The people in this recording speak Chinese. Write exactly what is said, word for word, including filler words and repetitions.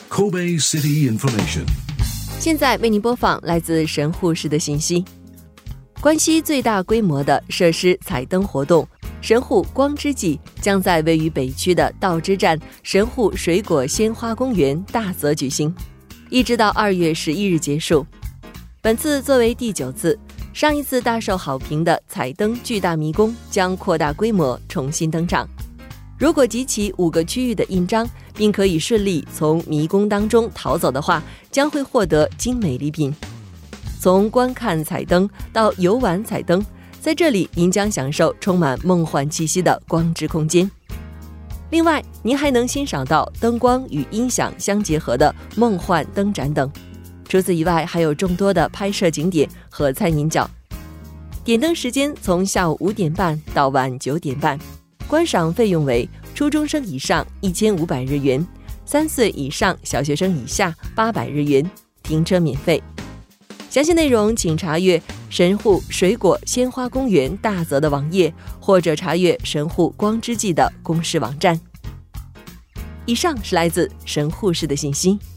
Kobe City Information。 现在为您播放来自神户市的信息。关西最大规模的设施彩灯活动神户光之祭将在位于北区的道之站神户水果鲜花公园大泽举行，一直到二月十一日结束。本次作为第九次，上一次大受好评的彩灯巨大迷宫将扩大规模重新登场。如果集齐五个区域的印章，并可以顺利从迷宫当中逃走的话，将会获得精美礼品。从观看彩灯到游玩彩灯，在这里您将享受充满梦幻气息的光之空间。另外，您还能欣赏到灯光与音响相结合的梦幻灯展等。除此以外，还有众多的拍摄景点和餐饮角。点灯时间从下午五点半到晚九点半，观赏费用为初中生以上一千五百日元，三岁以上小学生以下八百日元，停车免费。详细内容请查阅神户水果鲜花公园大泽的网页，或者查阅神户光之祭的公示网站。以上是来自神户市的信息。